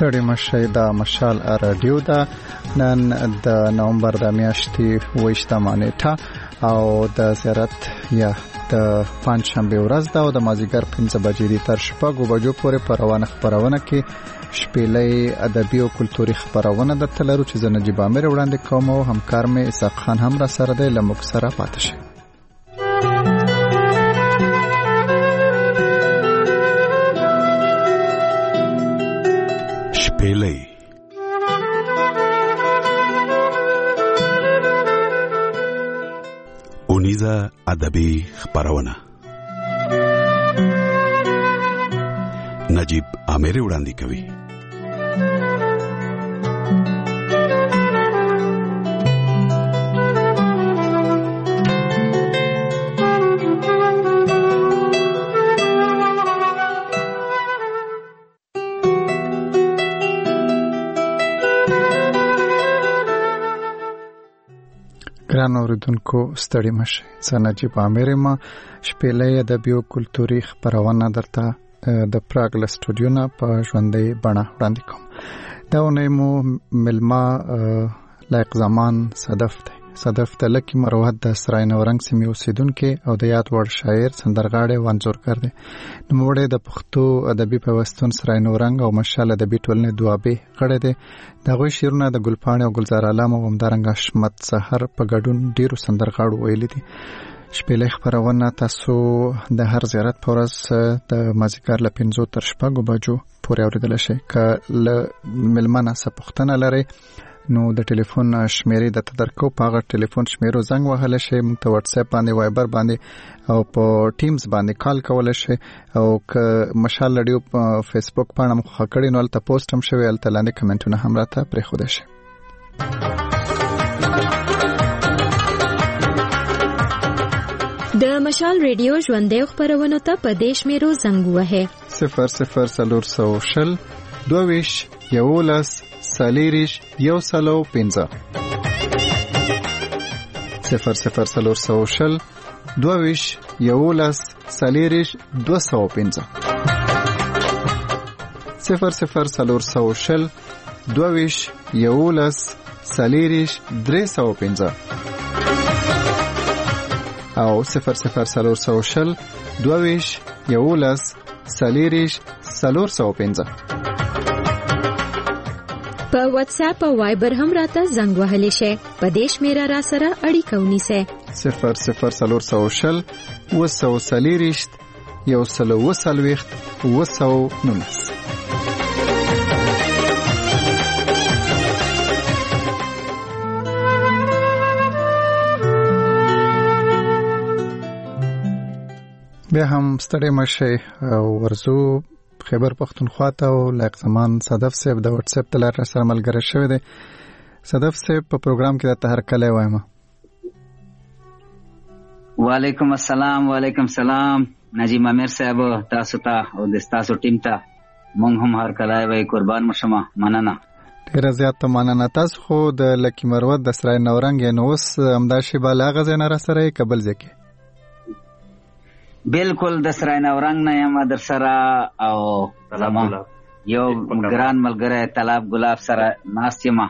ستړي مشي د مشال رادیو دا نن د نومبر د میاشتې 28 نیټه او د زیارت یا د پنځشنبه ورځ دا او د مازیګر 5 بجې تر شپږو بجو پورې خبرونه کې شپېلې ادبي او کلتوري خبرونه د تلرو چې نجيب امیر وړاندې کوم او همکار مې اسحاق خان هم را سره دی لمک سره پاتې شي. شپېلې اونیزه ادبي خبرونه نجيب امیر وړاندې کوي. ګران اوریدونکو ستړي مشئ. زه نجيب امیر ما شپېلې ادبي او کلتوري خبرونه درته د پراګ له سټوډیو نه په ژوندۍ بڼه وړاندې کوم. دا ونه مو ملما لایق زمان صدف د لکی مروت د سرای نورنګ سیمې اوسیدونکو او د یاد وړ شاعر سندرغاړی وانځورګر دی. نوموړی د پښتو ادبي پیوستون سرای نورنګ او مشال ادبي ټولنې دوابې غړی دی. دغه شعرونه د ګلپاڼې او گلزار علامه او همدارنګ حشمت سحر په ګډون ډیرو سندرغاړو ویلي دي. شپېلې خبرونه تاسو د هر زیارت په ورځ د مازیګر له 5 تر 6 بجو پورې اوریدل شي. که له ملمنه څه پوښتنه لرئ نو د ټلیفون شمیرې د تدرکو په هغه ټلیفون شمیرو زنګ وهل شي. موږ ته واتس اپ باندې وایبر باندې او په ټیمز باندې کال کول شي او که مشال رادیو په فیسبوک باندې مخ کړي نو البته پوسټ هم شوی البته لاندې کمنټونه هم راته پرې خوده شي. د مشال ریډیو ژوندۍ خبرونه ته په دیش میرو زنګ وهه 00 22 11 سالیریش 105 00 22 11 سالیریش 205 00 22 11 سالیریش 305 او 00 22 11 سالیریش 405 په واتس اپ او وایبر هم راته زنګ وهلی شي. په دیش میرا را سره اړیکه ونیسه 00 وسو سالیریشت یو سلو وسلويخت وسو نونس. بیا هم ستړي مشئ او ورزو خیبر پختونخوا ته او لایق زمان صدف صاحب د واتس اپ تلار سره ملګری شوی دی. صدف صاحب په پروګرام کې د هرکله وایم. وعلیکم السلام نجیب امیر صاحب تاسو ته او د تاسو ټیم ته مونږ هم هرکله وای قربان مشمه مننه. ډیر زیات مننه. تاسو خو د لکی مروت د سرای نورنګ نو اوس امداشي بالا غزنه را سره قبل ځکه بالکل د سرای نورنګ نه یم در سره او زما یو ګران ملګری طلاب ګلاب سره ناست یم.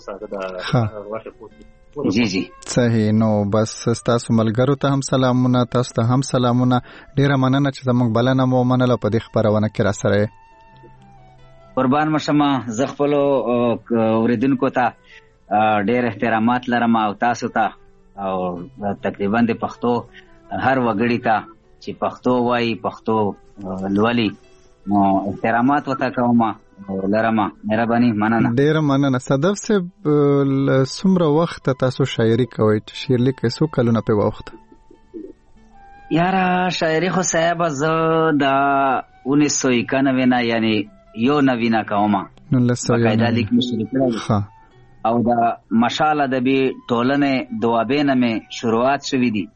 جی صحیح. نو بس تاسو ملګرو ته هم سلامونه، تاسو ته هم سلامونه. ډیره مننه چې زموږ بلنه مو منله په دې خبرونه کې را سره. قربان مشمه زه خپل اوریدونکو ته ډیر احترامات لرم او تاسو ته او تقریبا د پښتو هر وګړي ته چې پښتو وایي پښتو لولي نو احترامات وتا کوم لرم. مهرباني مننه. ډیر مننه. صدف صاحب څومره وخت تاسو شاعري کوئ؟ شعر لیکئ څو کلونه په وخت؟ یاره شاعري خو صاحب زه د 1991 نه یعنی یو نوینا کوم. 1991 لیک مشرف کړم او د مشال ادبي ټولنې دوابې نه مې شروعات شوې دي.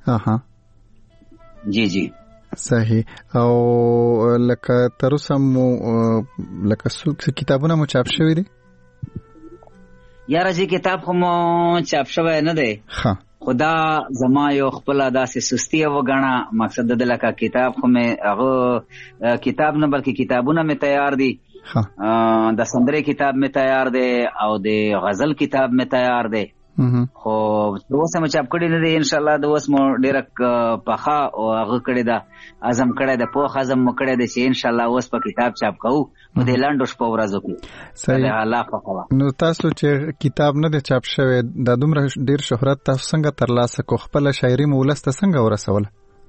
جی صحیح. او لکه تر اوسه مو لکه څو کتابونه مو چاپ شوي دي؟ یاره چې کتاب خو مو چاپ شوی نه دی خدا زما یو خپل داسې سستی وګڼه. مقصد د لکه کتاب خو مې هغه کتاب نه بلکې کتابونه مې تیار دي د سندرې کتاب می تیار دی او د غزل کتاب می تیار دی خو اوس هم چاپ کړی نه دی ان شاء الله د اوس مو ډیره پخا او هغه کړی دا عزم کړی د پوخ عزم مو کړی دی چې ان شاء الله اوس په کتاب چاپ کوو نو د لاندو شپه ورځو کې صحیح الله خو نو تاسو چې کتاب نه دی چاپ شوی د دومره ډیر شهرت تاسو څنګه ترلاسه کو خپل شاعري مو ولسته څنګه ورسول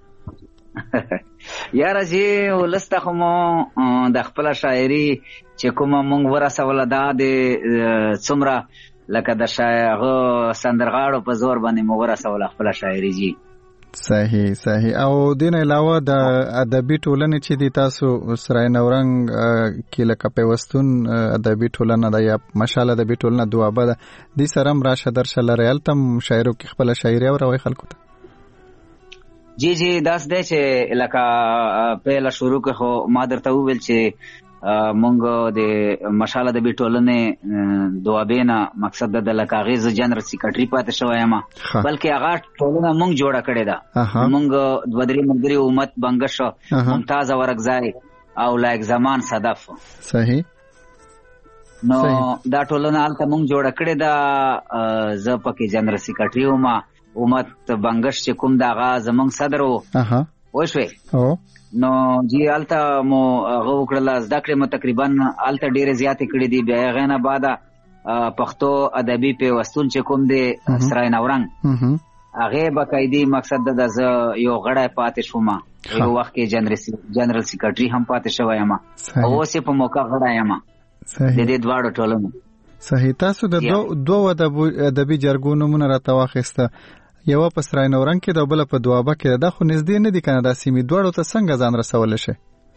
یاره چې ولسته خو مو د خپل شاعري چې کومه مونږ ورسوله دا د څومره لکه د شاعرغه سندرغاړو په زور باندې مو ورسوله خپل شاعري جی صحیح او دین علاوه د ادبي ټولنې چې دی تاسو سرای نورنګ کې لکه پیوستون ادبي ټولنه د یا مشال ادبي ټولنه دوابه ده د سرم راشه درشه لریال تم شاعرو کې خپل شاعري او روي خلکو ته جی داس دی چې لکه پهلا شروع کې خو ما درته وویل چې مونږ د مشال ادبي ټولنې دوابینا مقصد د لکاغیز جنرال سیکریټری پاتې شوی یم بلکې هغه ټولنه مونږ جوړه کړې ده مونږ دوه درې ملګري امت بنگش ممتاز ورکزای او لایک زمان صدف صحیح نو دا ټولنه الته مونږ جوړه کړې ده زه پکې جنرال سیکریټری وم امت بنگش چې کوم دغه زمونږ صدر وو وښوي نو جی الته مو هغه وکړل زده کړې مو تقریبا الته ډېرې زیاتې کړې دي بیا هغه نه بعد پښتو ادبي پیوستون چې کوم دی سرای نورنګ هغه باقاعده مقصد د یو غړی پاتې شوم یو وخت کې جنرال سیکریټری هم پاتې شوی یم او اوس په موقع غړی یم د دې دواړو ټولنو صحیح تاسو د دوه ادبي جرګونو مون راته واخیسته یو په سرای نورنګ کې د بل په دوابه کې دا خو نږدې نه دي کنه دا سیمې دواړو ته څنګه ځان رسول شي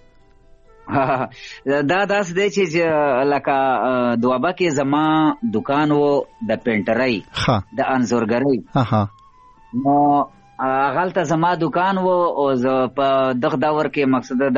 دا داس دی چې لکه دوابه کې زما دکان وو د پینټرۍ د انځورګرۍ نو غلطه زما دکان وو او په دغه دور کې مقصد دا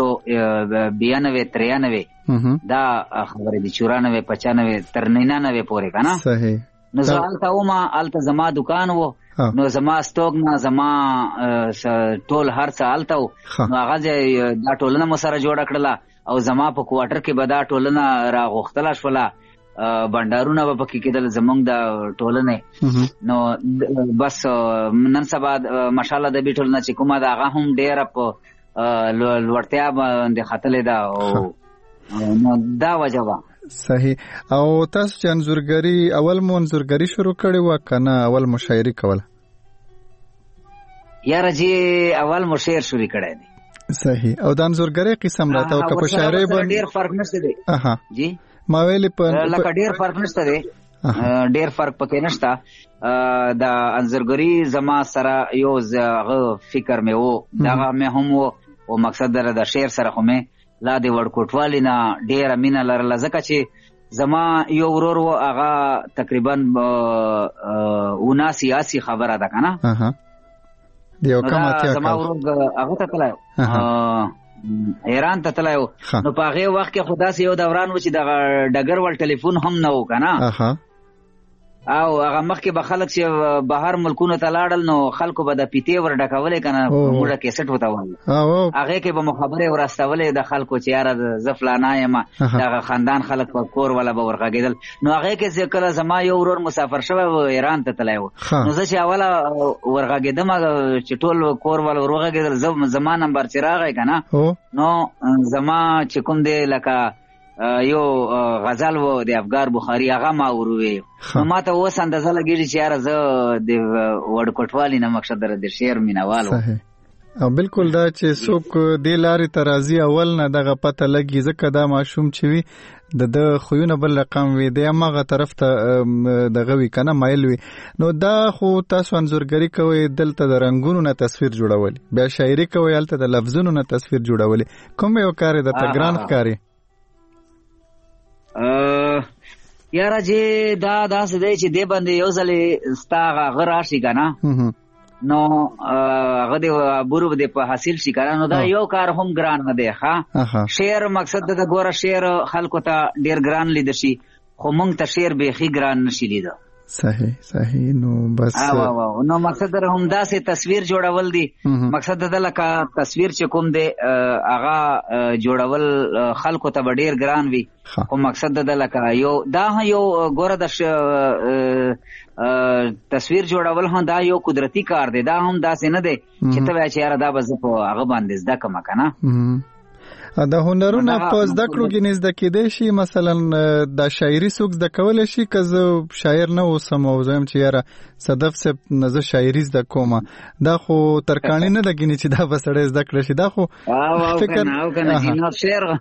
1992 دا خبره دي 94 95 تر 99 پورې کنه صحیح نو زه الته ومه الته زما دکان وو نو زما ستوګ نه زما ټول هر څه الته نو هغه دا ټولنه مو سره جوړه کړله او زما په کوارټر کې به دا ټولنه راغوښتله شوله بندارونه به پکې کېدل زمونږ د ټولنې نو بس نن سبا ماشاءالله ادبي ټولنه چې کومه ده هغه هم ډېره په لوړتیا باندې ختلې ده او نو دا وجه وه صحیح او تاسو چې انځورګري اول مو انځورګري شروع کړې وه کنه اول مو شاعري کوله یاره جی اول مو شعر شروع کړی دی صحیح او د انځورګري قسم راته او په شاعري باندې ډېر فرق نشته دی جی ما ویلې په لکه ډېر فرق نشته دی ډېر فرق پکې نشته د انځورګري زما سره یو فکر مې وو دغه مې هم وو او مقصد د شعر سره خو مې لا د وړکوټوالي نه ډېره مینه لرله ځکه چې زما یو ورور و هغه تقریبا 79 خبره ده که نه زما ورور هغه ته تللی ایران ته تللی و نو په هغې وخت کې خو داسې یو دوران و چې دغه ډګر ول ټلیفون هم نه و که نه او هغه مخکې به خلک چې بهر ملکونو ته لاړل نو خلکو به د پیتې ور ډکولې که نه موږه کیسټ ورته وایي هغې کې به مو خبرې ورستولې د خلکو چې یاره زه فلانا یم دغه خاندان خلک په کور والا به ورغږېدل نو هغې کې چې کله زما یو ورور مسافر شوی و ایران ته تللی و نو زه چې اوله ورغږېدم چې ټول کور والا ور وغږېدل زما نمبر چې راغی که نه نو زما چې کوم دی لکه یو غزل و د افګار بخاري هغه ما وروي نو ما ته اوس اندازه لګېږي چې یاره زه د وړکوټوالي نه مقصد د شعر مینهوال وم او بالکل دا چې څوک دې لارې ته راځي اول نه دغه پته لګي ځکه دا ماشوم چې وي د خویونه بل رقم وي د هماغه طرف ته دغه وي که نه مایل وي نو دا خو تاسو انځورګري کوئ دلته د رنګونو نه تصویر جوړولي بیا شاعري کوئ هلته د لفظونو نه تصویر جوړولي کوم یو کار یې درته ګران ښکاري یاره چې دا داسې دی چې دې باندې یو ځلې ستا هغه راشي که نه نو هغه د عبورو دې په حاصل شي که نه نو دا یو کار هم ګران نه دی شعر مقصد د ګوره شعر خلکو ته ډېر ګران لیده شي خو موږ ته شعر بیخي ګران نشي لیده صحیح نو بس نو مقصد در هم داسې تصویر جوړول دي. مقصد د لکه تصویر چې کوم دی هغه جوړول خلکو ته ډیر ګران وي، خو مقصد د لکه یو ګوره د تصویر جوړول هم دا یو قدرتی کار دی. دا هم داسې نه دی چې ته وایې چې یاره دا به زه په هغه باندې زده کړم که نه. د هنرونه په زده کړو کې نه زده کېدی شي؟ مثلا دا شاعري څوک زده کولی شي؟ که زه شاعر نه اوسم او زه یم چې یاره صدف صاحب نه زه شاعري زده کوم، دا خو ترکاڼي نه ده ګینې چې دا به سړی زده کړی شي. دا خو فکر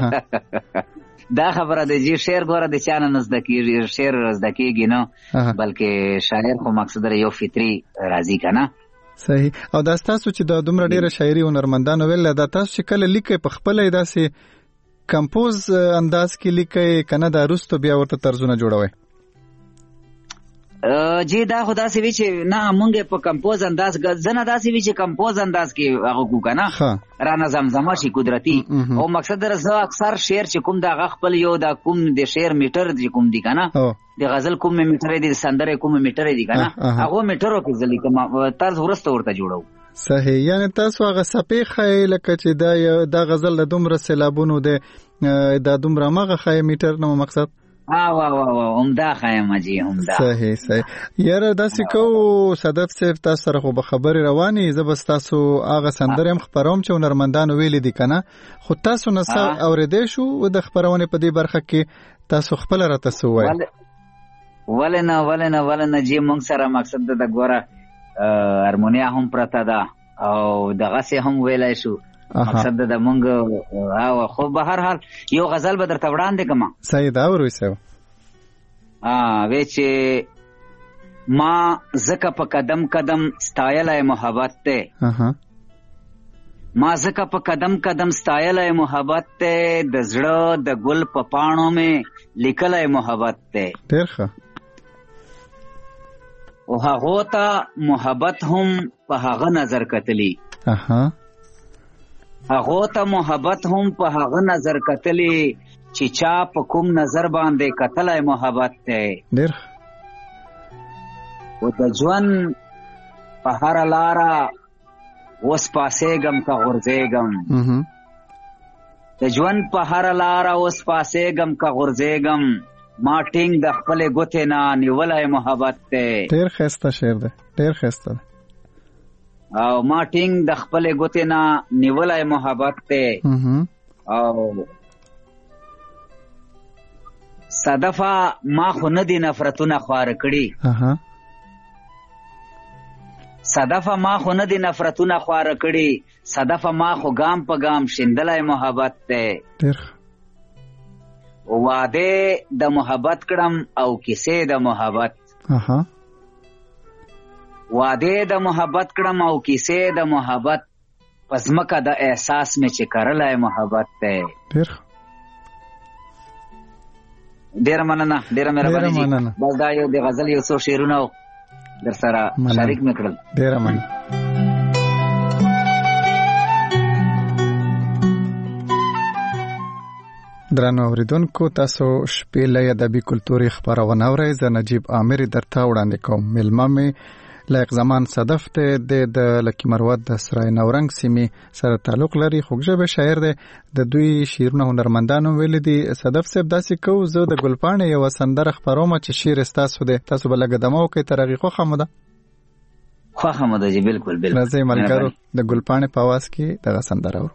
دا خبره ده چې شعر ګوره د چا نه زده کېږي، شعر زده کېږي نه، بلکې شاعر خو مقصد یو فطري راځي که نه. صحیح. او دا ستاسو چې دا دومره ډیره شاعري هنرمندانو ویل، دا تاسو چې کله لیکئ په خپله داسې کمپوز انداز کې لیکئ که نه دا وروسته بیا ورته طرزونه جوړوئ؟ جی دا خو داسې وي چې نه مونږ په کمپوز انداز ځنه داسې وي چې کمپوز انداز کې هغه کوو که نه رانه زمزمه شي قدرتي. او مقصد در زه اکثر شعر چې کوم د هغه خپل یو دا کوم د شعر میټر چې کوم دی که نه، د غزل کوم میټر دی، د سندرې کوم میټر دی که نه، هغه میټرو کې زه لیکم، طرز وروسته ورته جوړوم. صحیح. یعنی تاسو هغه څپې ښایئ لکه چې دا غزل د دومره سیلابونو دی، دا دومره همغه ښایي میټر نه مقصد؟ همدا خایم جی همدا. صحیح. یاره داسې کوو صدف صاحب، تاسو سره خو به خبرې روانې، زه بس تاسو هغه سندرې هم خپروم چې هنرمندانو ویلې دي که نه، خو تاسو نه څه اورېدی شو د خپرونې په دې برخه کې؟ تاسو خپله راته څه ووایئ. ولې نه جی مونږ سره مقصد د ګوره هارمونیا هم پرته ده او دغسې هم ویلی شو. مقصد د مونږ خو به هر حال یو غزل به درته وړاندې کړم. صحیح ده، وروي صاحب. وی چې ما ځکه په قدم قدم ستایلی محبت دی، ما ځکه په قدم قدم ستایلی محبت دی، د زړه د ګل په پاڼو مې لیکلی محبت دی. ډېر ښه. او هغو ته محبت هم په هغه نظر کتلی، هغو ته محبت هم په هغه نظر کتلی چې چا په کوم نظر باندې کتلی محبت دی. ډېر. او د ژوند په هره لاره اوس پاسېږم که غورځېږم، د ژوند په هره لاره اوس پاسېږم که غورځېږم، ما ټینګ د خپلې ګوتې نه نیولی محبت دی. ډېر ښایسته شعر دی، ډېر ښایسته دی. او ما ټینګ د خپلې ګوتې نه نیولی محبت دی. او صدفه ما خو نه دي نفرتونه خواره کړي، صدفه ما خو نه دي نفرتونه خواره کړي، صدفه ما خو ګام په ګام شیندلی محبت دی. واده د محبت کړم او کیسې د محبت، واده د محبت کړم او کیسې د محبت، په ځمکه د احساس مې چې کرلی محبت دی. ډېره مننه، ډېره مهرباني. بس دا یو د غزل یو څو شعرونه در سره شریک مې کړل. ډېره مننه. درنو اوریدونکو، تاسو شپېلۍ ادبي کلتوري خپرونه اورئ. زه نجیب عامر درته وړاندې کوم. میلمه مې لایق زمان صدف ته د لکی مروت د سرای نورنګ سیمې سره تعلق لري، خوږژبه شاعر دی. د دوی شعرونه هنرمندانو ویل دي. صدف صاحب داسې کوو، زه د ګلپاڼې یو سندره خپروم چې شعر ستاسو دی، تاسو به لږ دمه وکړئ، تر هغې خوښه مو ده؟ خوښه مو ده جی، بالکل بالکل. راځئ ملګرو د ګلپاڼې په اواز کې دغه سندره اورو.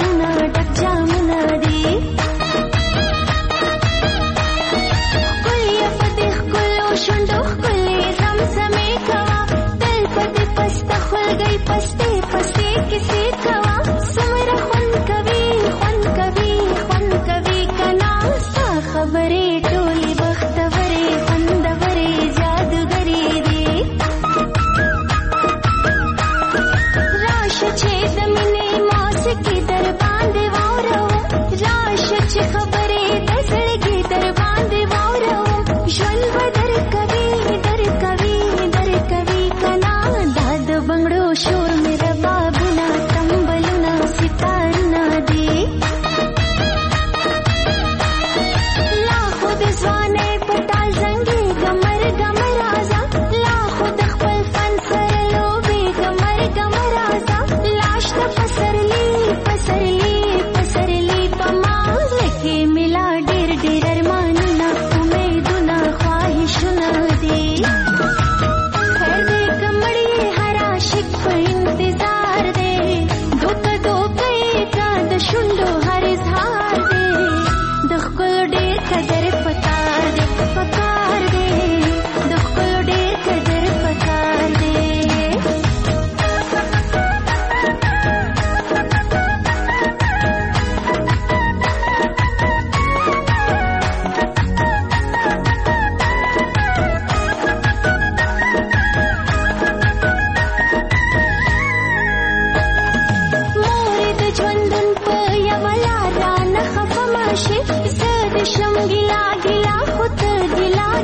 Hey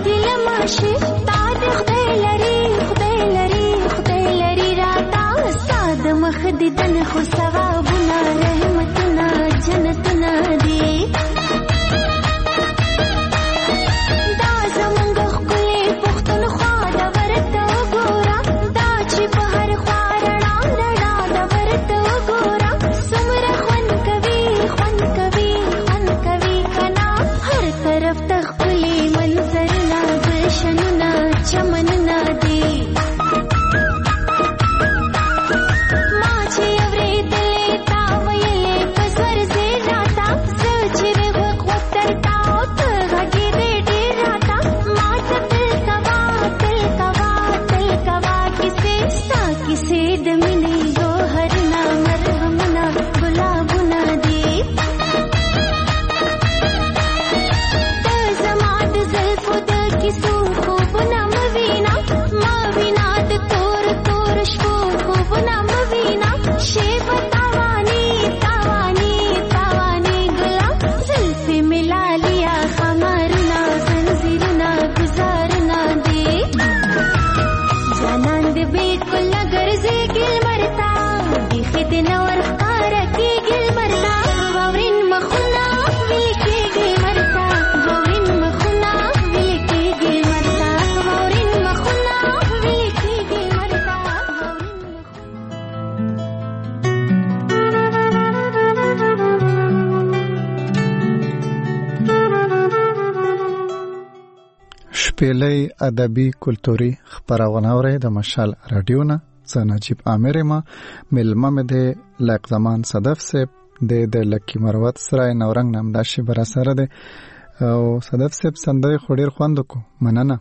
شپېلۍ ادبي کلتوري خپرونه اورئ د مشال رادیو نه. زه نجیب عامر یم. مېلمه مې د لایق زمان صدف صاحب د لکي مروت سرای نورنګ نام دا شی بر سره ده. او صدف صاحب سندري خو ډېر خوند کو مننه.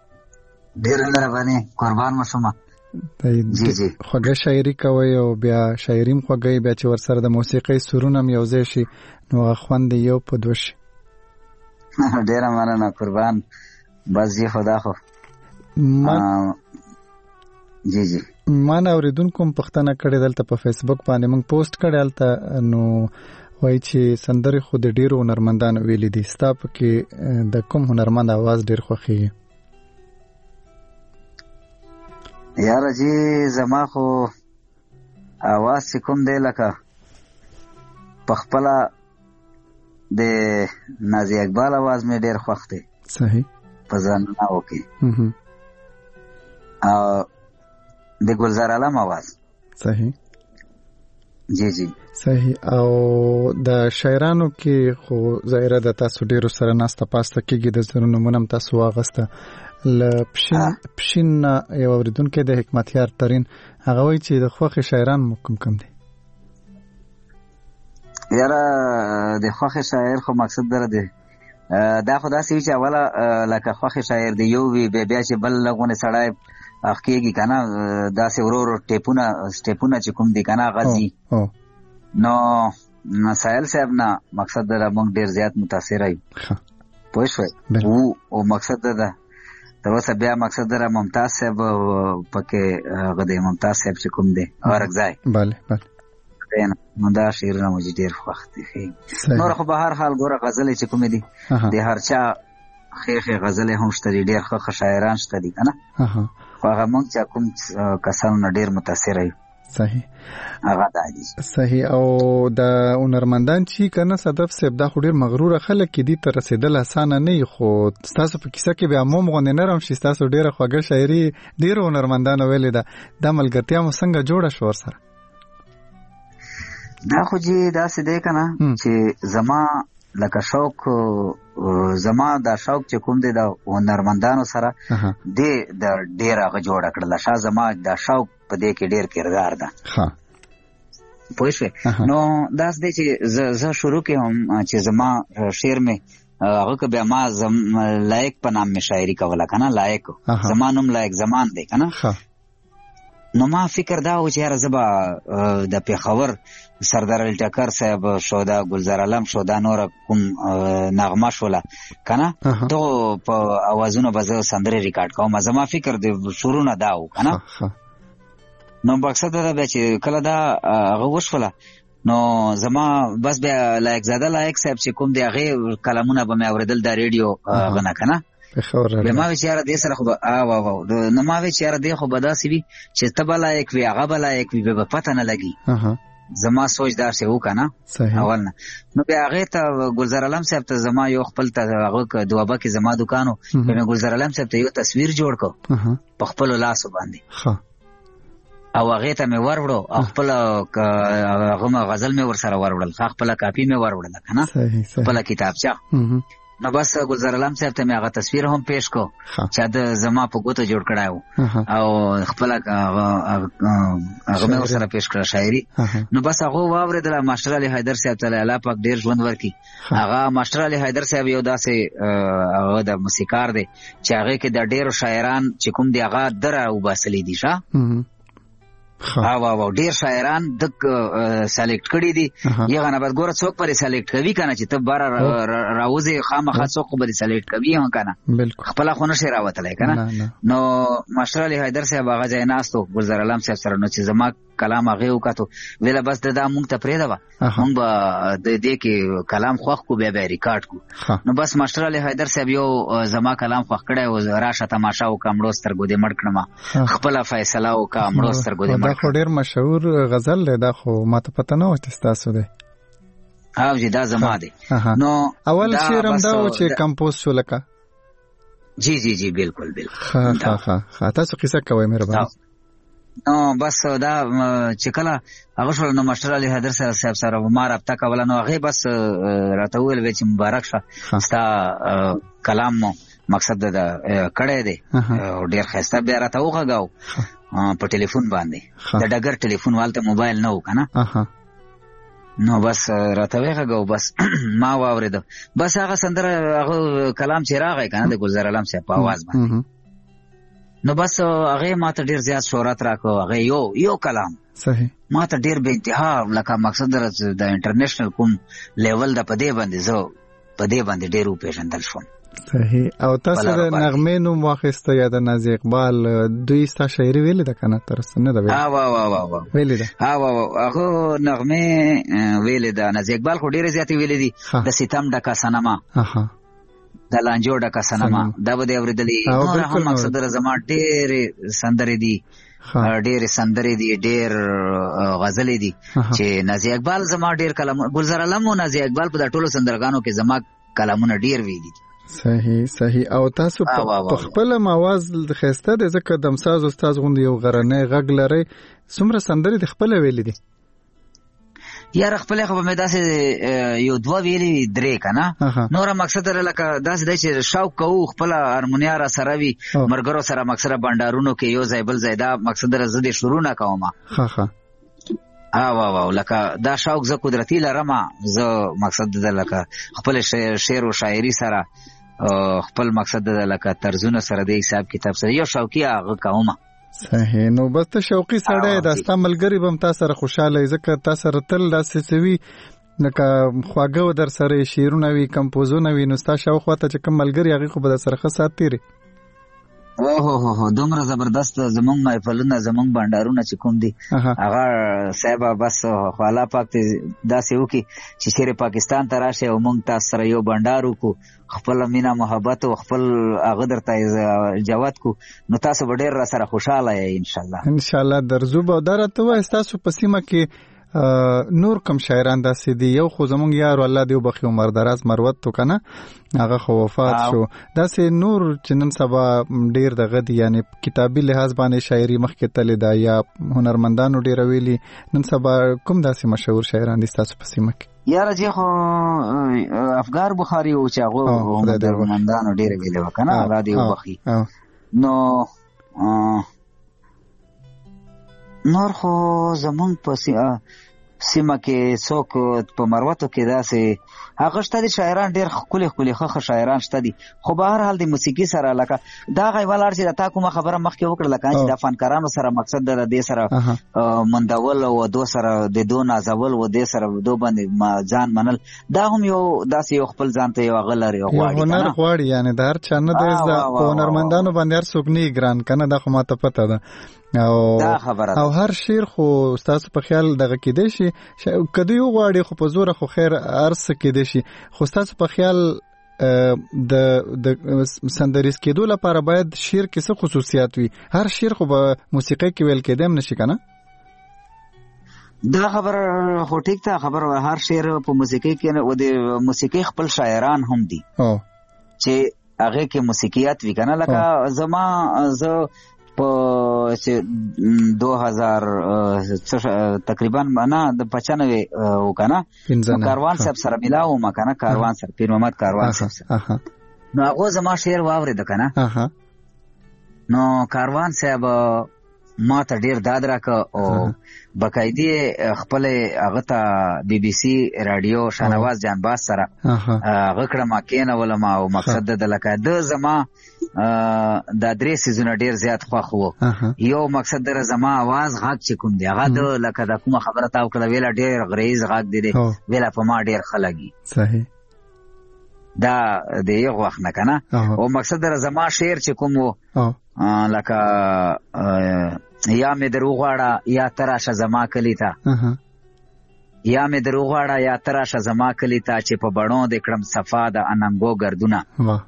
ډېر مهرباني قربان مشومه. جی جی خوږه شاعري کوي او بیا شاعریم خوږی بیا چې ور سره د موسیقۍ سرونه م یوځای شي نو خوند یو په دوش. ډېر مننه قربان. بس جی خدا خو جی جی ما نه اوریدونکو پښتنه کړي دلته په فیسبوک باندې موږ پوسټ کړی الته نو وایي چې سندري خو د ډیرو هنرمندانو ویلي دي. ستا پکې د کوم هنرمند आवाज ډیر خوښیږي؟ یار جی زما خو आवाज چې کوم دی لکه پخپله د نازي اقبال आवाज مې ډیر خوښ دی. صحیح. په ځانونه وکي او د ګلزار علم आवाज. صحیح. جی جی صحیح. او د شاعرانو کې خو ظاهره د تاسو ډیرو سره ناسته پاسته کېږي د زرونو مونم تاسو واغسته ل پښین یو اوریدونکو د حکمتیار ترين هغه وایي چې د خوخي شاعران کوم دي؟ یاره د خوخي شاعر خو مقصد درته دا خدا سوي چې اوله لکه خوخي شاعر دی یو وی بیا چې بل لغونه سړای اخکیږي کنه دا سه ورور سټیپونه چې کوم دي کنه غزي نو سایل صاحب نه مقصد دا موږ ډیر زیات متاثر یو پوه شوي او مقصد دا وسه بیا مقصد دا ممتاز صاحب پکې غدې ممتاز صاحب چې کوم دي ورغځای. bale bale نو دا شعرونه مو ډیر خوښ دي. نور خو به هر حال ګوره غزل چې کوم دي د هر چا خېخه غزل هم شته ډیر ښه شاعران شته دي کنه هغه موږ چې کوم کسانو ډیر متاثر یو. صحیح. هغه دا دي. صحیح. او د هنرمندان چې کنه صدف صاحب دا خو ډیر مغرور خلک دي تر رسیدل اسانه نه خو تاسو په کیسه کې به عموم غونډه نرم شي تاسو ډیره خوږه شاعري ډیر هنرمندان ویل ده د ملګرتیا مو څنګه جوړه شو سره؟ دا خو جی دا څه دی کنه چې زما لکه شوق زما دا شوق چې کوم دی د هنرمندانو سره د ډیر هغه جوړ کړل شاه زما دا شوق په دې کې ډیر کردار ده. ها پوه شئ. نو دا څه دی چې زه شروع کوم چې زما شعر مې هغه بیا ما لایق په نام مې شاعري کوله کنه لایق زمانم لایق زمان دی کنه. نو ما فکر دا و چې یاره زبا د پیښور سردار علي ټکر صاحب شودا ګلزار علم شودا نور کوم نغمه شوله کنه ته په اوازونو به زه سندري ریکارډ کوم. زما فکر د شروع نه دا و کنه. نو مقصد دا به چې کله دا هغه وشوله نو زما بس بیا لایق زاده لایق صاحب چې کوم دی هغه کلمونه به مې اوریدل د ریډیو غنه کنه به ما وچاره دې سره خو نو ما وچاره دې خو بداسي وي چې تبلا یک وی هغه بلا یک وی به پته نه لګي زما سوچ دار څه وکنه اول نه نو بیا هغه ته ګلزار علم صاحب ته زما یو خپل ته هغه دوابه کې زما دکانو په ګلزار علم صاحب ته یو تصویر جوړ کو په خپل لاس باندې او هغه ته مې وروړو خپل هغه غزل مې ور سره وروړل خپل کاپی مې وروړل کنه خپل کتابچه نو بس ګلزار علم صاحب ته مې هغه تصویر هم پیش کو چې د زما په ګوتو جوړ کړایو او خپل هغه مې ور سره پیش کړ شاعري نو بس هغه واوریدل ماستر علي حیدر صاحب ته الله پاک ډیر ژوند ورکړي هغه ماستر علي حیدر صاحب یو داسې هغه د موسیقار دی چې هغه کې د ډیرو شاعران چې کوم دی هغه دره وباسلې دي ښا او ډیر شاعران د سلیکټ کړي دي یغه نه بس ګوره څوک پر سلیکټ کوي کنه چې ته بار راوځي خامخا څوک پر سلیکټ کوي هم کنه خپل خو نشي راوتلای کنه نو ماستر علي حیدر صاحب هغه ځای ناستو ګلزار علم صاحب سره نو چې زما کلام هغه وکاتو ویله بس دا مونږ ته پرې دا مونږ به د دې کې کلام خوښ کو بیا ریکارډ کو نو بس ماستر علي حیدر صاحب یو زما کلام خوښ کړی او راشه تماشا او کمړو سترګو دې مړ کړم خپل فیصله او کمړو سترګو دې دا خو ډیر مشهور غزل دی دا خو ماته پته نه و چې تاسو دی او جی دا زما دی نو اول شعر هم دا و چې کمپوز شو لکه جی بالکل ها تاسو قصه کوئ مهرباني نو بس دا چې کله هغه شو نو ماستر علي حیدر صاحب سره ما رابطه کوله نو هغه بس راته ویل چې مبارک شه ستا کلام مو مقصد دا کړه دی ډیر خسته بیا راته وغاو په ټلیفون باندې د ډګر ټلیفون والته موبایل نه و کنه نو بس راته وغاو بس ما واورید بس هغه سندره هغه کلام چې راغی کنه د ګلزار علم صاحب په आवाज باندې نو بس هغه ماته ډیر زیات شهرت راکو هغه یو کلام صحیح ماته ډیر به انتها لکه مقصد د انټرنیشنل کوم لیول د پدې باندې زه پدې باندې ډیر پیژندل شوم صحیح او تاسو د نغمې نوم واخیسته یا د نازي اقبال دوی ستا شاعري ویلې ده کنه تر څه نه ده ویلې ده هغه نغمې ویلې ده نازي اقبال خو ډیر زیاتې ویلې دي د ستم ډکا سنما د لانجو ډکا سنما دا به اوریدلې نو هم مقصد زما ډېر سندرې دي ډېر سندرې دي ډېر غزلې دي چې نازي اقبال زما ډېر کلام ګلزار علم او نازي اقبال په ټولو سندرغانو کې زما کلامونه ډېر ویلي دي صحیح او تاسو په خپل आवाज خسته د ځکه دمساز استاد غوند یو غرنې غږ لري څومره سندرې د خپل ویلي دي یار خپل خو مې داسې یو دوه ویلي درې کنه نور مقصد لکه داسې د چې شوق کوو خپل هارمونیا را سره وي مرګرو سره مقصد بندارونو کې یو ځای بل ځای دا مقصد زده شروع نه کوم لکه دا شوق ز قدرتی لرم ز مقصد د لکه خپل شعر او شاعري سره خپل مقصد د لکه طرزونه سره د حساب کتاب سره یو شوقي هغه کوم صحیح نو بس ته شوقي سړی د استا ملګری بم تاسو سره خوشاله ځکه تاسو سره تل داسې سوي لکه خواږه در سره شعرونه وي کمپوزونه وي نو تاسو شاو خواته چې کوم ملګری هغه خو به سره خاصات تیری دومره زبردست زمونږ محفلونه زمونږ بندارونه چې کوم دي هغه صاحب بس خو الله پاک ته داسې وکي چې شیر پاکستان ته راشه او مونږ تاسو سره یو بندار وکړو خپل مینا محبت او خپل هغه درته جوات کو نو تاسو به ډیر را سره خوشاله یې ان شاء الله درځو به درته وای تاسو په سیمه کې نور کم شاعران داسې دي یو خو زمونږ یار الله دی وبخي عمر دراز مروت تو کنه هغه خو وفات شو داسې نور چې نن سبا ډیر دغه دي یعنی کتابي لحاظ باندې شاعري مخکې تللی دا یا هنرمندانو ډیر ویلي نن سبا کوم داسې مشهور شاعران دي تاسو په سیمه کې یاره جی خو افغار بخاری او چې هغه هنرمندانو ډیر ویلي وکنه الله دی وبخي نو نور خو زمون په سیمه کې څوک په مروتو کې داسې هغه شته دي شاعران ډېر ښکلي ښه شاعران شته دي خو به هر حال د موسیقي سره لکه دا غیوال چې تا کومه خبره مخکې وکړه لکه چې د فنکارانو سره مقصد د دې سره مندول او دو سره د دو نازول و دې سره دو باندې ځان منل دا هم یو داسې یو خپل ځان ته یو غل لري غواړي هنر غواړي یعنی د هر چا نه د هنرمندانو باندې هر څوک نه ګران کنه دا خو ماته پته ده او هر شعر خو تاسو په خیال دغه کېدې شي کدی یو غواړي خو په زور خو خیر ارس کېدې شي خو تاسو په خیال د سندریز کېدو لپاره باید شعر کې څه خصوصیات وي؟ هر شعر خو به موسیقي کې ویل کېدم نشي کنه؟ دا خبر هو ټیک ته خبر هر شعر په موسیقي کې او د موسیقي خپل شاعران هم دي چې هغه کې موسیقيات وی کنه لکه زما زه په 2000 تقریبا معنا د 95 وکنه کاروان صاحب سره ملاو ما کنه کاروان سره پیر محمد کاروان صاحب نو هغه زما شعر واورید کنه نو کاروان صاحب ما ته ډیر داد راکو او بقایدی خپل هغه ته بي بي سي رادیو شاهنواز جانباز سره هغه کړه ما کینه ولما او مقصد د لکه د زما د درې سيزونه ډیر زیات خوښ وو یو مقصد در زما आवाज غاک چې کوم دی هغه د لکه د کومه خبره تاو کړه ویلا ډیر غریز غاک دی ویلا په ما ډیر خلګي صحیح دا د یو وخت نه کنه او مقصد در زما شعر چې کوم وو لکه یا مې دروغ واړه یا تراشه زما کلی ته یا مې دروغ واړه یا تراشه زما کلی ته چې په بڼو د کړم صفا د اننګو گردونه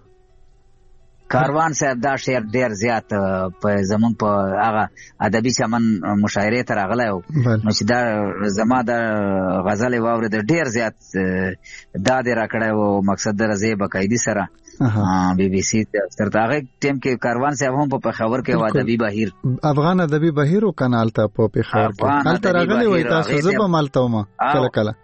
کاروان صاحب دا شعر ډیر زیات په زمون په هغه ادبي چمن مشاعره تر غلای نو چې دا زما د غزل واوره د ډیر زیات دا د راکړای او مقصد د رضی بقایدی سره بي بي سي تر داغه ټیم کې کاروان صاحب هم په خبر کې ادبي بهیر افغان ادبي بهیر او کانال ته په خبر کې حالت راغلی وای تاسو زبه مالته ما کله کله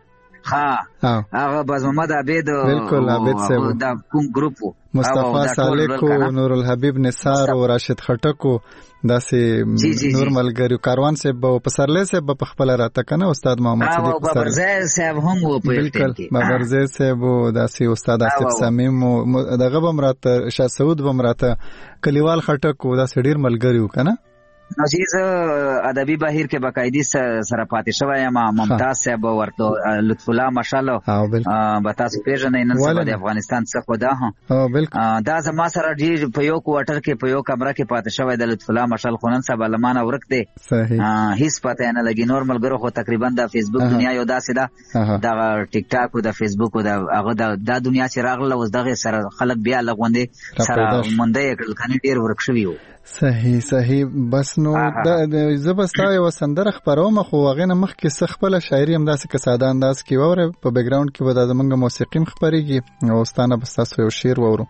هغه باز محمد عبید بالکل عبید صاحب دا کوم ګروپ مصطفی صالح کو نور الحبیب نثار او راشد خټک داسې نور ملګری کاروان صاحب په سرله صاحب په خپل راته کنه استاد محمد صدیق بابرزه صاحب هم و په بالکل بابرزه صاحب داسې استاد اسف سمیم دغه بمراته شاه سعود بمراته کلیوال خټک داسې ډیر ملګری کنه نشیز ادبی بهیر کې باقاعدی سره پاتې شوی ما ممتاز صاحب ورته لطف الله ماشاءالله به تاسو پیژنئ نن سبا د افغانستان څخه ده دا زما سره ډیر په یو کوارټر کې په یو کمره کې پاتې شوی د لطف الله ماشاءالله خنن سبا لمانه ورک دی هیڅ پته نه لګي نور ملګرو خو تقریبا د فیسبوک دنیا یو داسې ده د ټیک ټاک او د فیسبوک او د هغه د دنیا چې راغله اوس دغه سره خلک بیا لغوندې سره مونږ یې کړل ډیر ورک شوی وو صحیح بس نو د زبستا یو سندره خبروم خو هغه نه مخ کې خپل شاعري هم داسې که ساده انداز کې وره په بیک گراوند کې ودا زمونږ موسیقي خبريږي او ستانه بس تاسو یو شعر وورو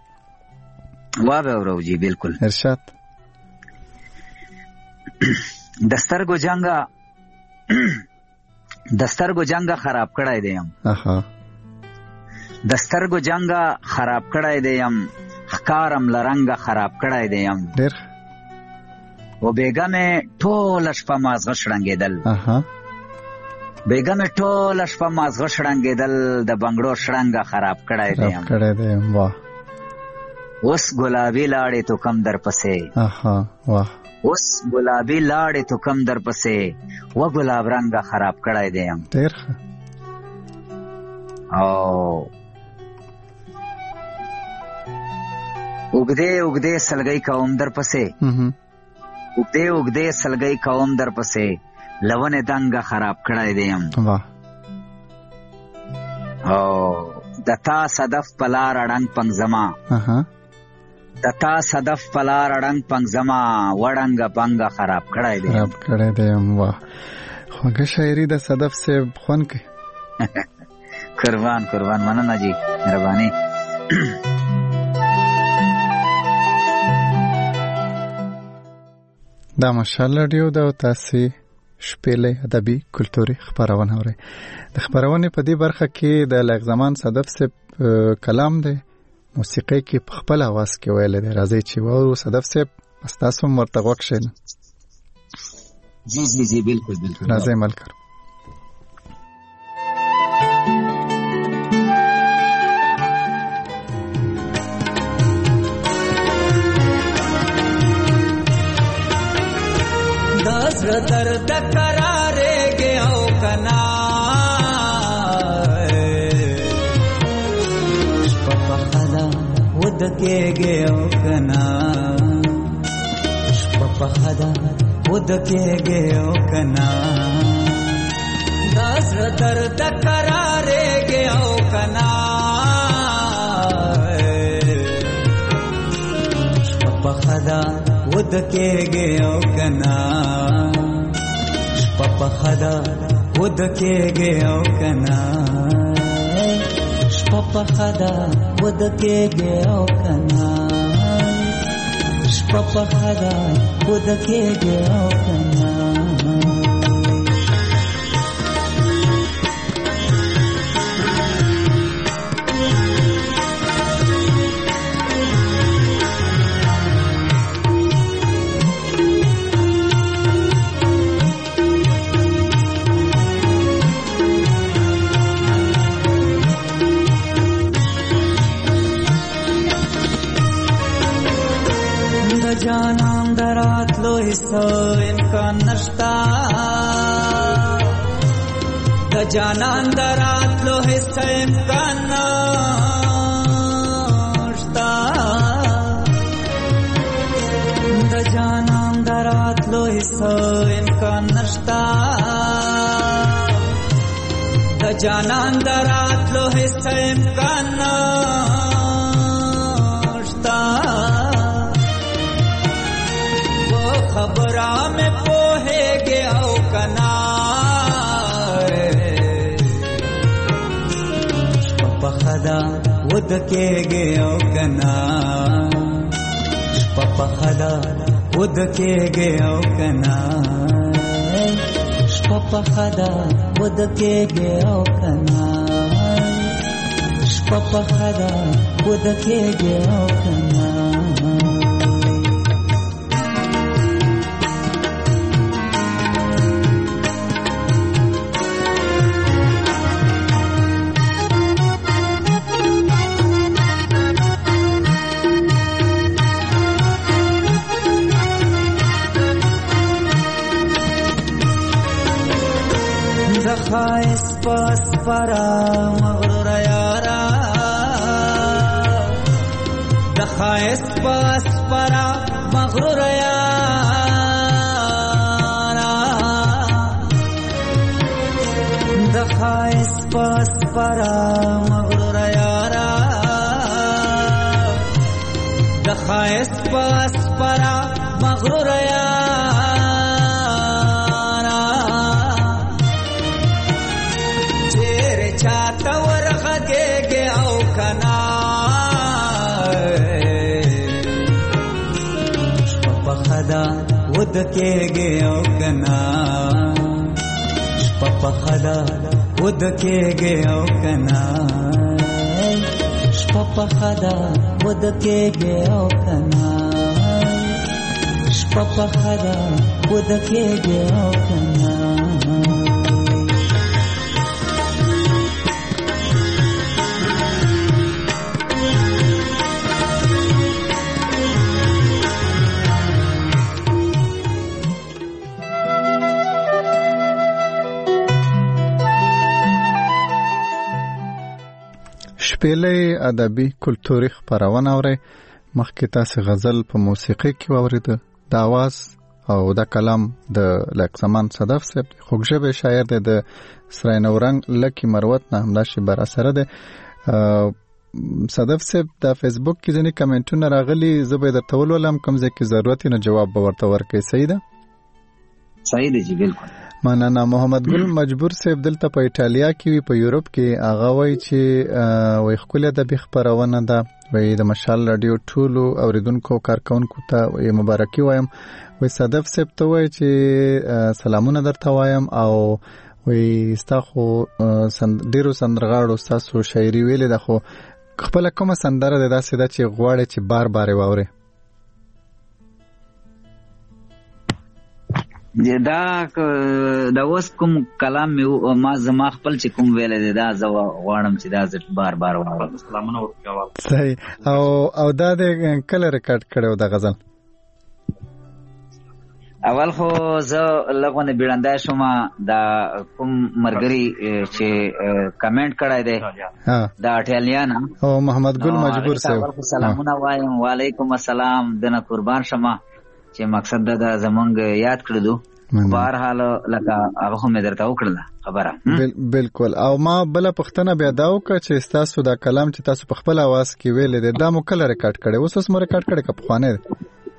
وورو جی بالکل ارشاد دسترګو جنگا خراب کړای دی هم دسترګو جنگا خراب کړای دی هم خکارم لرنګ خراب کړای دی هم ډیر و بیگمه ټول شپه مازغه شړنګېدل بیگمه ټول شپه مازغه شړنګېدل د بنگړو شړنګ خراب کړای دی واه اوس ګلابي لاړې تو کم در پسې واه اوس ګلابي لاړې تو کم در پسې و ګلاب رنګ خراب کړای دی ډیر او اوګدې سلګي کوم در پسې اوګدې سلګي کوم در پسې لونه دنګ خراب کړای دی واه او دتا صدف پلار اړنګ پنځما دتا صدف پلار اړنګ پنځما وړنګ پنګ خراب کړای دی واه خوږه شاعري د صدف سے خون کې قربان مننه جی مهرباني دا ماشاءالله ډیو دا تاسو شپېلې ادبي کلتوري خبرونه اوري د خبرونه په دې برخه کې د لغ زمان صدف سے کلام دی موسیقي کې په خپل आवाज کې ویل دی راځي چې وورو صدف سے پس تاسو مرتغه کښین جی بالکل راځي عمل کړو درد کرارے گیا او کنا شپخدا ود کے گیا او کنا شپخدا ود کے گیا او کنا درد کرارے گیا او کنا خدا ودکېږي او کنا شپه خدا ودکېږي او کنا شپه خدا ودکېږي او کنا شپه خدا ودکېږي او کنا جانان دراتلو هیڅ امکان نشتا د جانان دراتلو هیڅ امکان نشتا د جانان دراتلو هیڅ امکان نشتا د جانان دراتلو هیڅ امکان نشتا خبرا میں پوہے گے او کنا شپا خدا ودکے گے او کنا شپا خدا ودکے گے او کنا شپا خدا ودکے گے او کنا شپا خدا ودکے گے او کنا خائس پاس پرا مغرور یارا دخائس پاس پرا مغرور یارا دخائس پاس پرا مغرور یارا دخائس پاس پرا مغرور یارا ودکېږي او کنا شپه خدا ودکېږي او کنا شپه خدا ودکېږي او کنا شپه خدا ودکېږي او کنا شپېلې ادبي کلتوري خپرونه اورئ. مخکې تاسې غزل په موسیقۍ کې واورېده. د اواز او د کلام د لک زمان صدف صاحب خوږژبې شاعر دی. د سرای نورنګ لکي مروت نه همداسې بر اثره دی. صدف صاحب د فیسبوک کې ځینې کمنټونه راغلي، زه به یې درته ولولم، کوم ځای کې ضرورت نه جواب به ورته ورکړئ. صحیح ده؟ صحیح دی جی، بالکل. مننه. محمد ګل مجبور صاحب دلته په ایټالیا کې وي، په یورپ کې. هغه وایي چې وایي ښکلې ادبي خپرونه ده. وایي د مشال راډیو ټولو اوریدونکو کارکونکو ته وایي مبارکي وایم. وایي صدف صاحب ته وایي چې سلامونه درته وایم، او وایي ستا خو ډېرو سندرغاړو ستاسو شاعري ویلې ده، خو خپله کومه سندره ده داسې ده چې غواړې چې بار بار یې واورې؟ دا اوس کوم کلام ما زما خپل چې کوم ویلې دی، دا زه غواړم چې دا زه بار بار واورم. سلامونه ورکوم. صحیح. او دا د کله ریکارډ کړو دا غزل؟ اول خو زه لغونه بیړنده شوم. دا کوم مرګري چې کمنټ کړای دی دا اټالیان او محمد ګل مجبور صاحب، سلامونه وایم. وعلیکم السلام. دنه قربان شمه چې مقصد دا زمونږ یاد کړو. بهرحال لکه هغه هم درته وکړله خبره. بالکل. او ما بل پښتنه بیا دا وکړه چې تاسو دا کلام چې تاسو په خپل आवाज کې ویل دي دا مو کله ریکارډ کړي؟ اوس مو ریکارډ کړي که پخوانه؟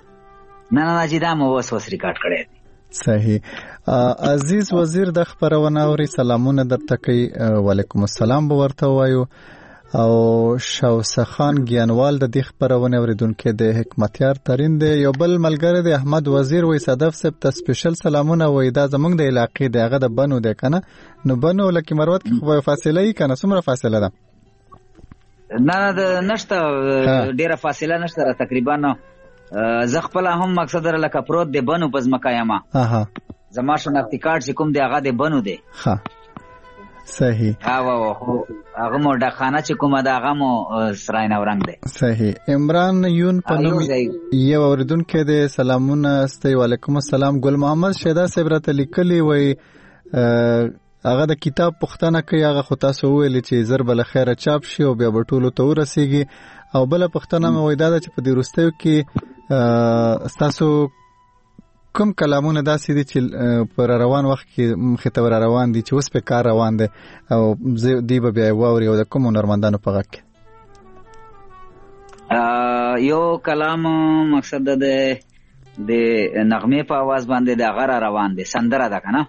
نه چې دا مو اوس ریکارډ کړی دی. صحیح. عزیز وزیر د خبرونه اوري، سلامونه درته کوي. وعلیکم السلام به ورته وایو. او شوسه خان ګیانوال د دې خبرونه اوریدونکو د حکمتیار ترين دی. یو بل ملګری دی احمد وزیر وای صدف صاحب ته سپیشل سلامونه وای. دا زمونږ د علاقې دی، هغه د بنو دی کنه. نو بنو لکه مروت کې خو فاصله یې کنه، څومره فاصله ده؟ نه نشته، ډیره فاصله نشته، تقریبا زه خپل هم مقصد لکه پروت دی بنو پز مکایما. زما شناختی کارت چې کوم دی هغه دی بنو دی. ها صحیح. هغه مو ډاخانه چې کومه دا هغه مو سراین اورنګ دی. صحیح. عمران یون پنوم یو اوریدونکو دی، سلامونه ستای. وعلیکم السلام. ګل محمد شیدا صاحب راته لیکلی وای هغه د کتاب پښتنه کوي، هغه خو تاسو ویل چې زر بل خیره چاپ شي او بیا بټولو ته ورسیږي. او بل پښتنه مې وای دا چې په دې وروستیو کې تاسو کوم کلامونه داسې دي چې پر روان وخت کې مخې ته روان دي چې اوس په کار روان دي او دی به بیا واوري او د کوم هنرمندانو په غږ کې یو کلام مقصد د نغمه په आवाज باندې د غره روان دي، سندره ده کنه.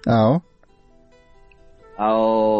او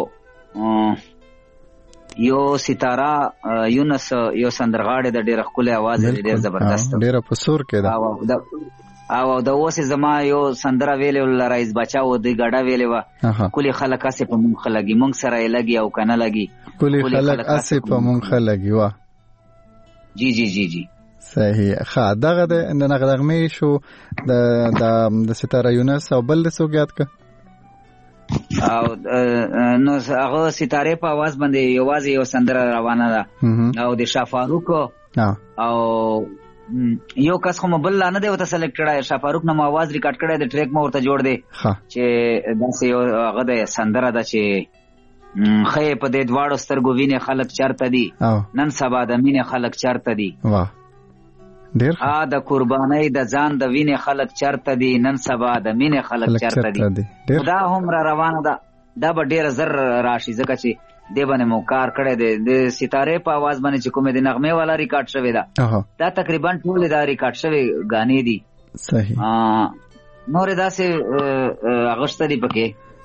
یو ستاره یونس یو سندرغاړی د ډېر خولي आवाज لري، ډېر زبردست، ډېر په سور کې ده. او د اوسې زما یو سندره ویلې لرایز بچاو د ګډا ویلې و کلی خلک اسې په مونږ خلګي، مونږ سره یې لګي او کنه لګي، کلی خلک اسې په مونږ خلګي. وا جی جی جی جی صحیح. ښه دغه د نغمې شو د ستاره یونس او بل څه یاد ک او نو هغه ستاره په आवाज باندې یوازې یو سندره روانه ده او د شافاروق او یو کس خو بل نه دی وته سلیکټ کړای. شافاروق نو आवाज ریکارډ کړای د ټریک مو ورته جوړ دی چې داسې یو هغه د سندره ده چې خې په دې دواړو سترګو ویني خلک چرته دي، نن سبا د مینې خلک چرته دي. واه ډیر د قربانۍ د ځان د وینې خلک چرته دي، نن سبا د مینې خلک چرته دي. دا هم را روانه ده، دا به ډیر زر راشي ځکه چې دی باندې مو کار کړی دی. د ستاره په आवाज باندې چې کومه د نغمه والا ریکارډ شوی دا تقریبا ټول دا ریکارډ شوی غانې دي. صحیح. نور داسې اغشت دی پکې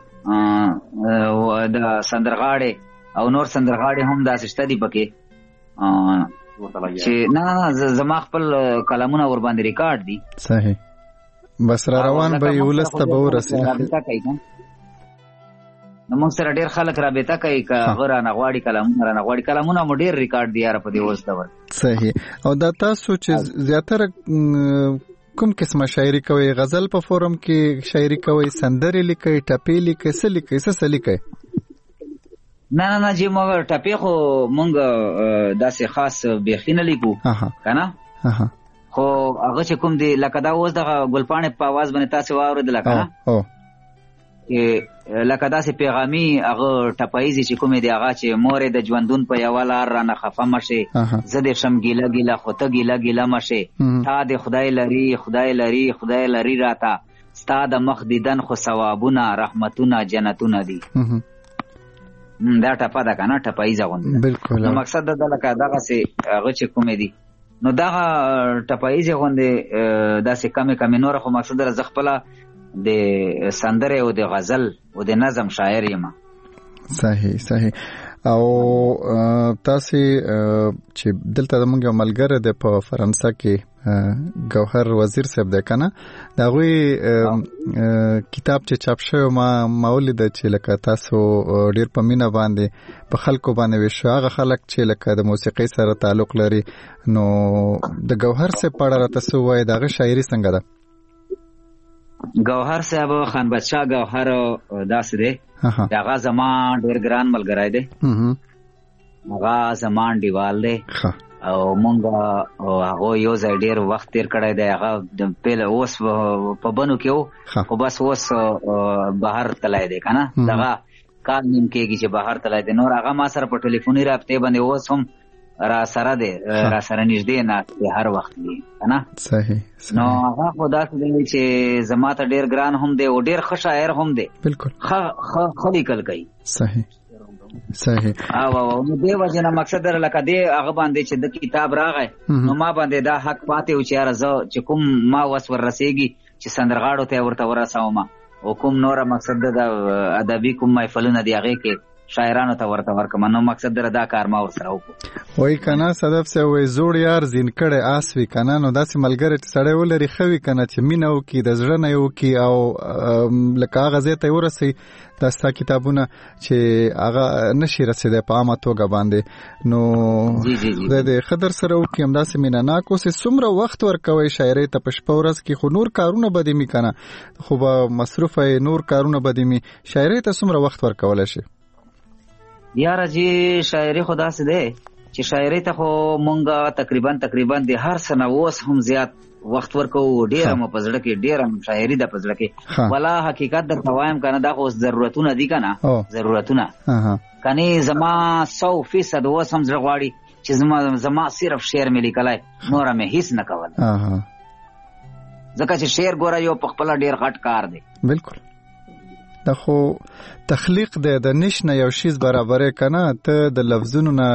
د سندرغاړي او نور سندرغاړي هم داسې شته دی پکې چې نه زما خپل کلامونه ور باندې ریکارډ دي. صحیح. بس را روان به ولسته به ورسېږي. نو موږ سره ډېر خلک رابطه کوي که هغه رانه غواړي کلامونه مو ډېر ریکارډ دي یاره په دې اوس ډول. صحیح. او دا تاسو چې زیاتره کوم قسمه شاعري کوي؟ غزل په فورم کې شاعري کوي، سندرې لیکي، ټپې لیکي، څه لیکي؟ څه لیکي؟ نه چې موږ ټپې خو موږ داسې خاص بیخي نه لیکو کنه. خو هغه چې کوم دی لکه دا اوس دغه ګلپاڼې په आवाज باندې تاسو واورېدل کنه، لکه داسې پیغامي هغه ټپایزي چې کومې دی هغه چې مورې د ژوندون په یوه لار رانه خفه مشې، زه دې شم ګیله ګیله خو ته ګیله ګیله مشې، تا دې خدای لري راته، ستا د مخ دیدن خو ثوابونه رحمتونه جنتونه دي. دا ټپه ده کنه، ټپایزه غوندې. بالکل. نو مقصد د لکه دغسې هغه چې کومې دي نو دغه ټپایزې غوندې داسې کمې نوره خو مقصد زه خپله د سندره او د غزل او د نظم شاعر یم. صحیح. او تاسو چې دلته زموږ یو ملګری دی په فرانسه کې ګوهر وزیر صاحب دی کنه، دا غوي کتاب چې چاپ شوی ما ولید چې لکه تاسو ډیر په مینا باندې په خلکو باندې وشو، هغه خلک چې لکه د موسیقۍ سره تعلق لري، نو د ګوهر صاحب په اړه تاسو وایي دغه شاعري څنګه ده؟ ګوهر صاحب خان بادشاه ګوهر داسې دی، هغه زمان ډیر ګران ملګری دی، هغه زمان دیوال دی او مونږ هغه یو ځای ډیر وخت تیر کړی دی. هغه پهله اوس په بنو کې وو خو بس اوس بهر تللی دی کنه، دغه کال نیم کېږي چې بهر تللی دی. نور هغه ما سره په ټلیفوني رابطې باندې اوس هم را سره دی، را سره نږدې ناست دی هر وخت دی کنه. صحیح. نو هغه خو داسې دی چې زما ته ډیر ګران هم دی او ډیر ښه شاعر هم دی. بالکل. ښه لیکل کوي. صحیح. صحیح او نو دی وجنه مقصد لکه دی هغه باندې چې د کتاب راغی نو ما باندې دا حق پاتې و چې یاره زه چې کوم ما وس ور رسیږي چې سندرغاړو ته ورته ورسوم او کوم نوره مقصد د ادبي کوم محفلونه دی هغې کې شاعرانو ته ورته ورکم نو مقصد دا کار ما ورسره وکړو. وای کنه صدف سه وای زوړ یار زین کړه آس وی کنه نو داسې ملګری چې سړی ولري خوي کنه چې مینه وکي د زړه نه وکي او لکه هغه ځای ته ورسي دا ستا کتابونه چې هغه نشي رسیدای په عامه توګه باندې نو د خطر سره وکي هم داسې مینه ناکو سه څومره وخت ورکوي شاعري ته په شپه ورځ کې خو نور کارونه بده می کنه خو به مصروفه نور کارونه بده می شاعري ته څومره وخت ورکول شي؟ یاره جی شاعري خدا سي ده چې شاعري ته خو مونږه تقریبا د هر سنه اوس هم زیات وخت ورکو ډیر م پزړه کې ډیر م شاعري د پزړه کې ولا حقیقت در توایم کنه دا خو ضرورتونه دي کنه ضرورتونه کني زما 100% اوس هم زړه غواړي چې زما صرف شعر ملي کلای نور مې هیڅ نه کول ځکه چې شعر ګوره یو په خپل ډیر غټ کار دی. بالکل دا خو تخلیق د نشنه یو شیز برابرې کنه ته د لفظونو نه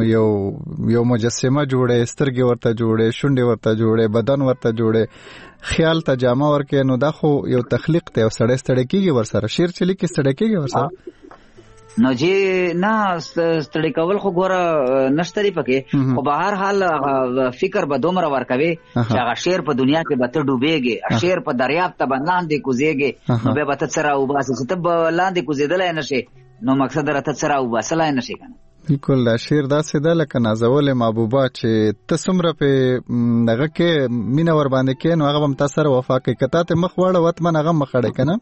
یو مجسمه جوړې سترګې ورته جوړې شونډې ورته جوړې بدن ورته جوړې خیال ته جامه ورکې نو دا خو یو تخلیق ته یو سړی کېږي ورسره شعر چې لیکي ستړی کېږي ورسره نو جی نه ستړی کول خو ګوره نشته دی پکې خو به هر حال فکر به دومره ورکوي چې هغه شعر په دنیا کې به ته ډوبېږې شعر په دریاب ته به لاندې کوزېږې نو بیا به ته څه راوباسې چې ته به لاندې کوزېدلی نه شې نو مقصد راته څه راوباسلی نه شې کنه. بالکل دا شعر داسې ده لکه نازول محبوبه چې ته څومره پې دغه کې مینه ور باندې کې نو هغه به هم تا سره وفا کوي که تا ته مخ واړه وطمن هغه مخ اړی که نه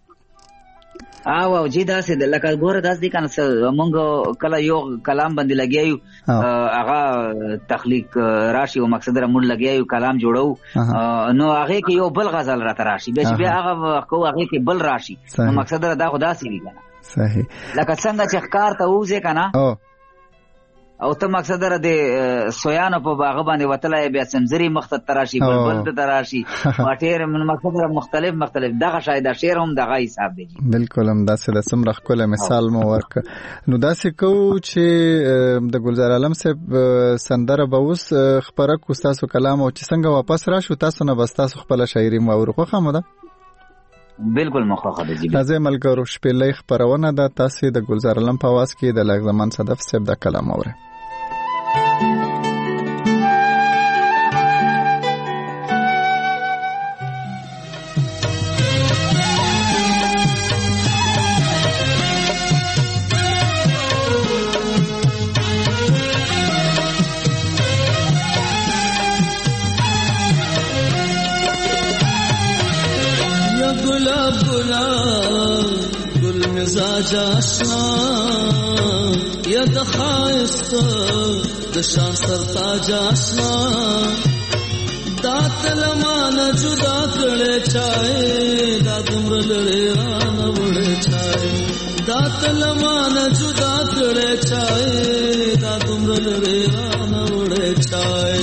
او جی داسې ده لکه ګوره داسې دي کنه مونږ کله یو کلام باندې لګیا یو هغه تخلیق راشي او مقصد را مونږ لګیا یو کلام جوړو نو هغه کې یو بل غزل راته راشي بیا هغه کو هغه کې بل راشي نو مقصد را دا خدا سي وی کنه صحیح لکه څنګه چې ښکار ته وځي کنه او ته مقصد را د سویانو په باغ باندې وتلای بیا سمزري مخته تراشي بلبل ته تراشي واټیر من مقصد را مختلف دغه شاید شعر هم دغه حساب دی. بالکل هم داسې د سمره خپل مثال مو ورک نو داسې کو چې د ګلزار عالم صاحب سندره به اوس خبره کو تاسو کلام او چې څنګه واپس راشو تاسو نه بس تاسو خپل شاعري مو ورخه خمه ده بالکل مخه ده جی تازه ملګرو شپېلې خبرونه ده تاسو د ګلزار عالم په आवाज کې د لغزمان صدف صاحب د کلام اوره آشنا یا د خایست د شان سر تاج آشنا دا تلمان جدا کړه چای دا دمر لړې رانه وړې چای دا تلمان جدا کړه چای دا دمر لړې رانه وړې چای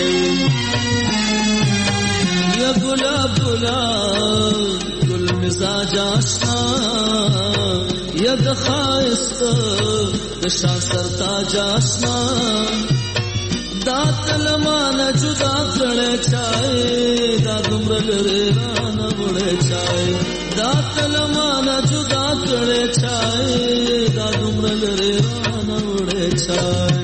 یا ګلاب ګلاب ګل مزاج آشنا یا د خایست د شان سر تاج آشنا دا تلمان جدا کړه چای دا دمر لري رانه وړه چای دا تلمان جدا کړه چای دا دمر لري رانه وړه چای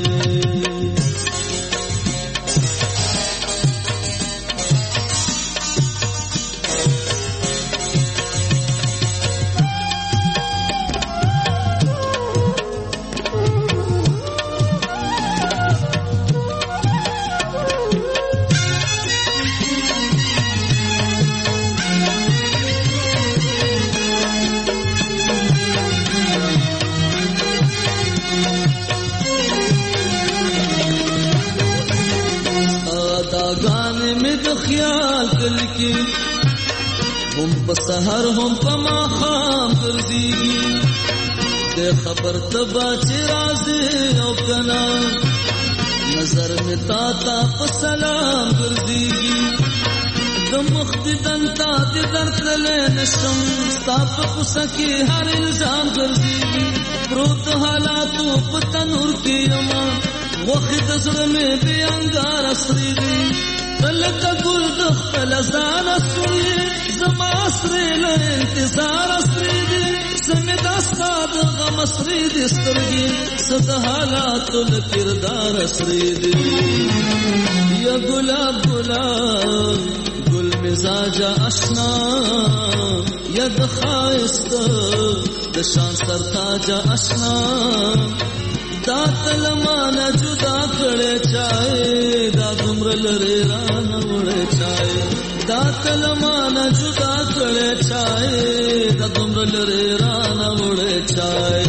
هم په سحر هم په ماښام ګرځېږي د خبر تبا چې راځي او کنا نظر مې تا ته په سلام ګرځېږي زمخ دیدن تا دیدن تلے نشم ستاپ قسکی ہر الزام گرزیگی پروت حالاتو پتنور کی اما وقت زر میں بے انگار اسری دی لکا گل دخل ازان اسری زما اسری لانتظار اسری دی سمید استاد غم اسری دی سترگی صد حالاتو لکردار اسری دی یا گلاب گلاب گل مزاج اشنا یا دخائست دشان سرتاج اشنا دا تلمانا جدا کڑے چاہے دا دمرل ریران وڑے چاہے دا تلمانا جدا کڑے چاہے دا دمرل ریران وڑے چاہے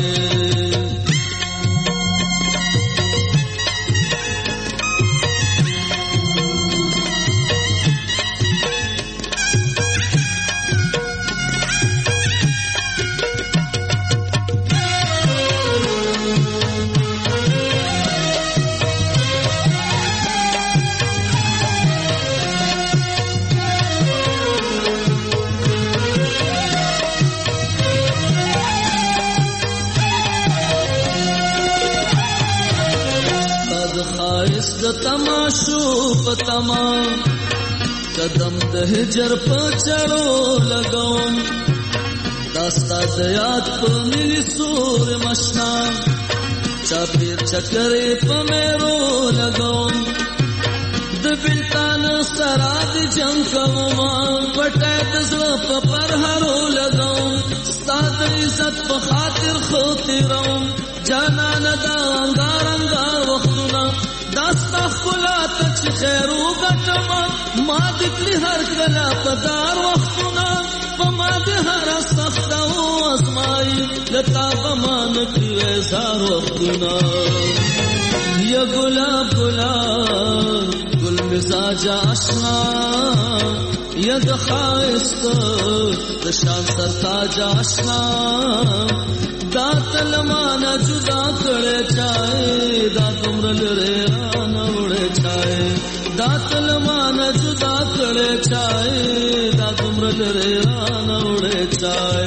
تماشو پتمام قدم د هجر پچړو لګوم داستا د یاد په ملي سور مشنا چاپیر چکرې په مېرو لګوم د بلتان سره د جنگ کوم پټه د زړه په پرهرو لګوم ستاد عزت په خاطر خو تیروم جانان دا انګار انګار وختونه داستا خلات چ خیرو گټما ما دکلی هر کلا پدار وختونه پما د هر سخت او اسمائی لتا بمان کی وزار وختونه یا گلاب گلاب گل مزاج اشنا یا دخائست دشان سرتاج اشنا دا تلمانا جدا کڑے چاہے دا دمرل ریران وڑے چاہے دا تلمانا جدا کڑے چاہے دا دمرل ریران وڑے چاہے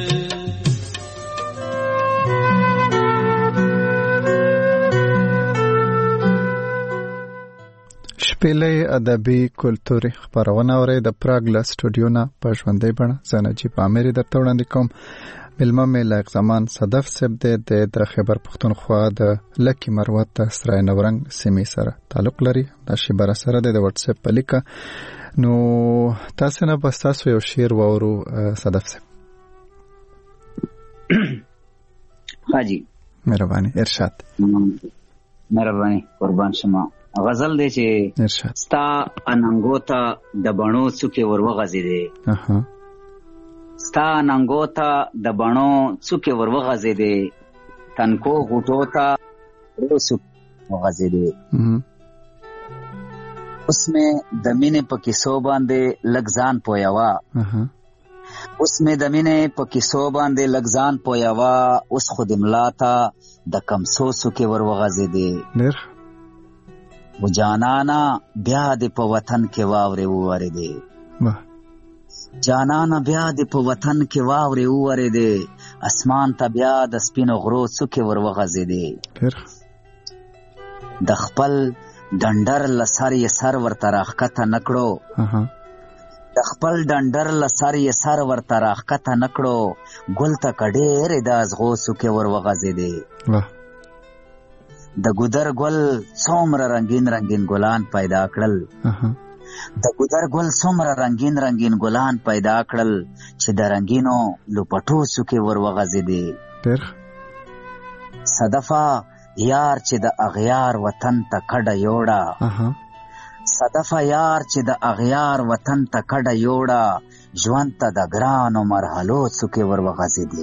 شپېلې ادبي کلتوري خپرونه اورئ د پراګ له سټوډیو نه په ژوندۍ بڼه زه نجیب عامري درته وړاندې کوم. مېلمه مې لایق زمان صدف صاحب دی د خیبر پښتونخوا د لکي مروت د سرای نورنګ سیمې سره تعلق لري. دا شیبره سره د واتس اپ په لیکه نو تاسو نه بس تاسو یو شعر واورو صدف صاحب. حاجی مهرباني ارشاد. مهرباني قربان شما. غزل دی چې ارشاد ستا اننګو ته د بڼو څوکې وروغځېدې ستا اننګو ته د بڼو څوکې وروغځېدې تنکو غوټو ته وغځېدې اوس مې د مینې په کیسو باندې لږ ځان پویوه اوس مې د مینې په کیسو باندې لږ ځان پویوه اوس خو د ملا ته د کمسو څوکې وروغځېدې و جانانا بیا دې په وطن کې واورې وورېدې جانانا بیا دې په وطن کې واورې وورېدې اسمان ته بیا د سپینو غرو څوکې وروغځېدې د خپل ډنډر له سر یې سر ورته راښکته نه کړو د خپل ډنډر له سر یې سر ورته راښکته نه کړو ګل ته که ډېرې د ازغو څوکې وروغځېدې د ګودر ګل څومره رنگین رنگین ګلان پیدا کړل د ګودر ګل څومره رنگین رنگین ګلان پیدا کړل چې د رنگینو لوپټو څوکې وروغځېدې صدفه یار چې د اغیار وطن ته کډه یوړه صدفه یار چې د اغیار وطن ته کډه یوړه ژوند ته د ګرانو مرحلو څوکې وروغځېدې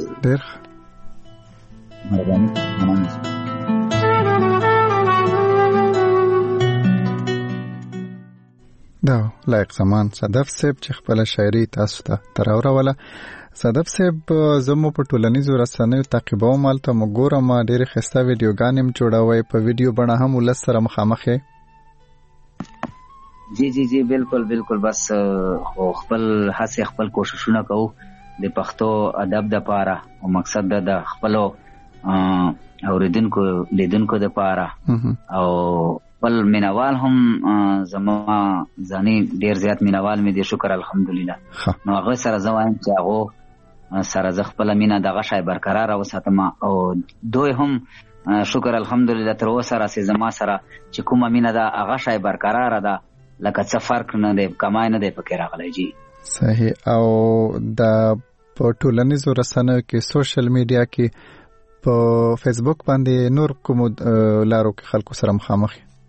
دا لایق زمان صدف صاحب چې خپل شاعري تاسو ته تراوروله. صدف صاحب زمو په ټولنیزو رسنیو تعقیبوم هلته مو ګورم ډېرې ښایسته ویډیوګانې هم جوړوئ په ویډیو بڼه هم ولس سره مخامخ یې جی بالکل بس خپل هڅه خپل کوششونه کوو د پښتو ادب د پاره او مقصد د خپل اوریدونکو لیدونکو د پاره او خپل مینوال هم زما ځاني ډیر زیات مینوال مې دي، شکر الحمدلله. نو هغه سره زوایم چې هغه سره ز خپل مینا دغه شای برقرار وساتم او دوی هم شکر الحمدلله تر اوسه را سي زما سره چې کومه مینا دا هغه شای برقرار ده، لکه څه فرق نه دی، کمای نه دی پکې راغلی. جی صحیح. او د په ټولنیزو رسنیو کې سوشل میډیا کې په فیسبوک باندې نور کوم لارو کې خلکو سره مخامخ؟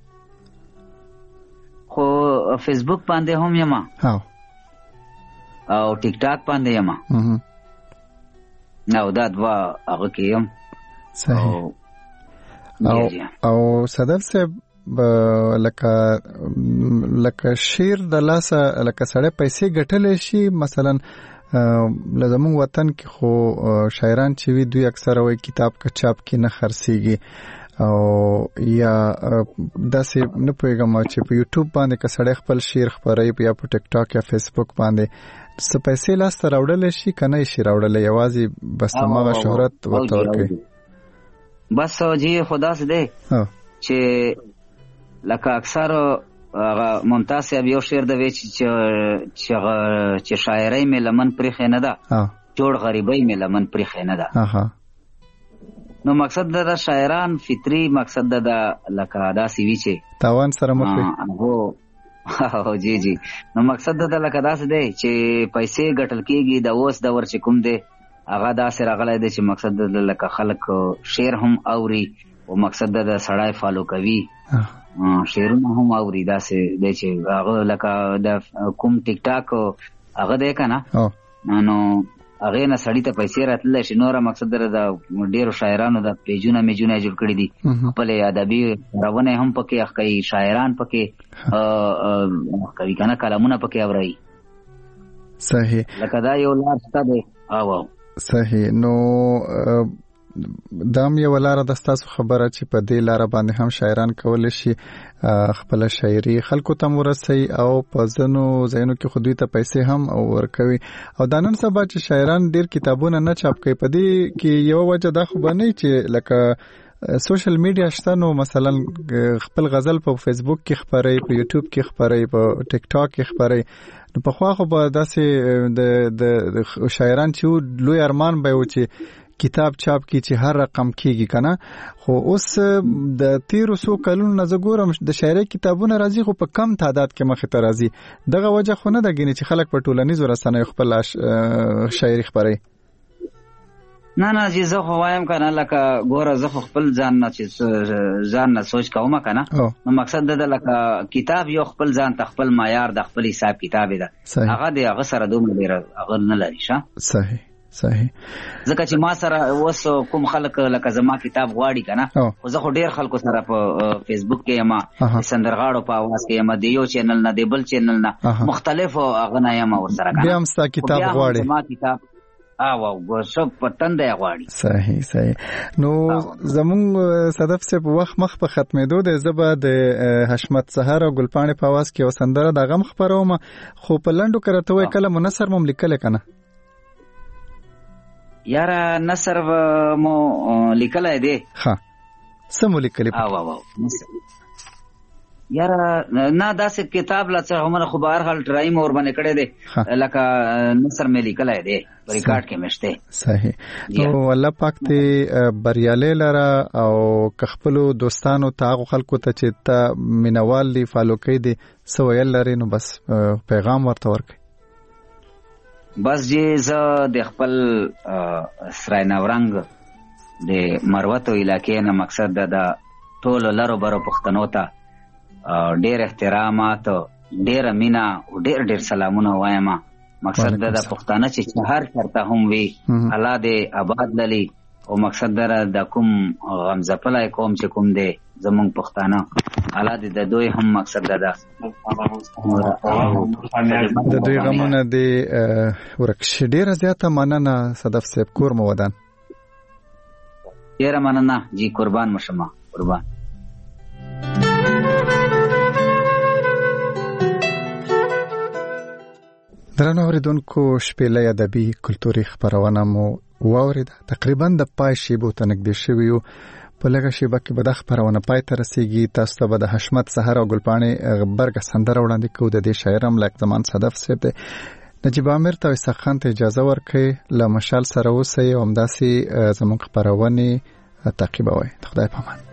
خو فیسبوک باندې هم یم او ټیک ټاک باندې یم. نو دا دوا هغه کې یم. صحیح. او صدر صاحب لکه شیر د لاسه لکه سړی پیسې ګټلی شي، مثلا لزمون وطن کې خو شاعران چې وي دوی اکثر وایي کتاب که چاپ کې نه خرڅیږي، او یا داسې نه پوهېږم چې په یوټیوب باندې که سړی خپل شعر خپروي یا په ټیک ټاک یا فیسبوک باندې څه پیسې لاسته راوړلی شي که نه شي راوړلی، یوازې بس هماغه شهرت ورته ورکوي؟ بس جی خدا سے دی چې لکه اکثر ممتاز صاحب یو شعر د وی چې شاعرۍ مې لمن پرېښې نه ده، جوړ غریبۍ مې لمن پرېښې نه ده. نو مقصد د شاعران فطری مقصد د لکه داسې وی چې تاوان سره مخ وي. جی نو مقصد د لکه داسې دی چې پیسې ګټل کېږي، د اوس دور چې کوم دی هغه داسې راغلی دی چې مقصد د لکه خلک شعر هم اوري او مقصد د سړی فالو کوي، شعرونه هم اوري. داسې دی چې هغه لکه د کوم ټیک ټاک هغه دی که نه، نو هغې نه سړي ته پیسې راتللی شي. نوره مقصد د ډېرو شاعرانو د پیجونه میجونه جوړ کړي دي، خپلې ادبي خپرونې هم پکې کوي، شاعران پکې کوي که نه، کلمونه پکې اوري. صحیح. لکه دا یو لار شته دی. صحیح. نو دام یو لاره د ستاسو خبره چې په دې لاره باندې هم شاعران کولی شي خپل شاعري خلکو ته ورسوي او په ځینو ځایونو کې خو دوی ته پیسې هم ورکوي. او دا نن سبا چې شاعران ډېر کتابونه نه چاپ کوي، په دې کې یو وجه دا خو به نه چې لکه سوشل میډیا شته، نو مثلا خپل غزل په فیسبوک کې خپروي، په یوټیوب کې خپروي، په ټیک ټاک کې خپروي. نو پخوا خو به داسې د شاعران چې لوی ارمان به و چې کتاب چاپ کی چې هر رقم کیږي کنه، خو اوس د 1300 کلونو نه زګورم د شاعري کتابونه راځي خو په کم تعداد کې مخې ته راځي. دغه وجه خو نه ده ګینه چې خلک په ټولنیزو رسنیو خپل شاعري خپروي. نه جی زه خو وایم کنه لکه ګوره زه خپل ځان نه سوچ کوم کنه، نو مقصد د لکه کتاب یو خپل ځان ته خپل معیار د خپل حساب کتاب ده، هغه د هغه سره دومره ډیر هغه نه لري. صحیح. ځکه چې ما سره اوس کوم خلک لکه زما کتاب غواړي کنه، خو زه خو ډیر خلکو سره په فیسبوک کې یم، سندرغاړو په आवाज کې یم، د یو چینل نه د بل چینل نه مختلف هغه نه یم ورسره کنه. بیا هم ستا کتاب غواړي؟ ما کتاب سب پتن دی غواړي. صحیح. نو زمون صدف سے په وخت مخ په ختمېدو د زبا د حشمت سحر او ګلپاڼې په आवाज کې وسندره د غم خبروم، خو په لندو کرته وای کله منصر مم لیکل کنه یاره نصر مو لیکلای دی. سمو لیکلی یاره نه داسې کتاب لڅ عمر خو بهر حال ټرایم اور باندې کړه دی، لکه نصر مې لیکلای دی ریکارډ کې مشته. صحیح. نو الله پاک ته بریاله لره او خپل دوستانو تاغو خلکو ته چې تا مینوال دی فالو کوي دي سویل لري، نو بس پیغام ورته ورکړي. بس جی زه د خپل سرای نورنګ د مروتو علاقې نه مقصد د ټولو لرو برو پښتنو ته ډېر احترامات، ډېر مینا او ډېر سلامونه وایم. مقصد د پښتانه چې هر چرته هم وي الله دې آباد للی، او مقصد د کوم غمزپلای قوم چې کوم دی زمونږ پښتانه الله دې د دوی هم مقصد د دوی غمونه دې ورکشي. ډېره زیاته مننه صدف صاحب، کور مو ودان. ډېره مننه جی، قربان مشمه قربان. درنو اوریدونکو شپېلې ادبي کلتوري خبرونه مو واوریده. تقریبا د پای شیبو ته نږدې شوي یو. په لږه شیبه کې به د خبرونه پای ته رسیږي. تاسو ته به د حشمت سحر او ګلپاڼې غبرګه سندره وړاندې کوو. د دې شاعر هم لکه زمان صدف صاحب دی. نجیب عامر ته اسحاق خان ته اجازه ورکړئ له مشال سره اوسئ او همداسې زموږ خبرونې تعقیبوئ. د خدای په امان.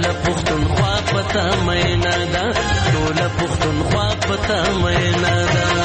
پتا مینا دا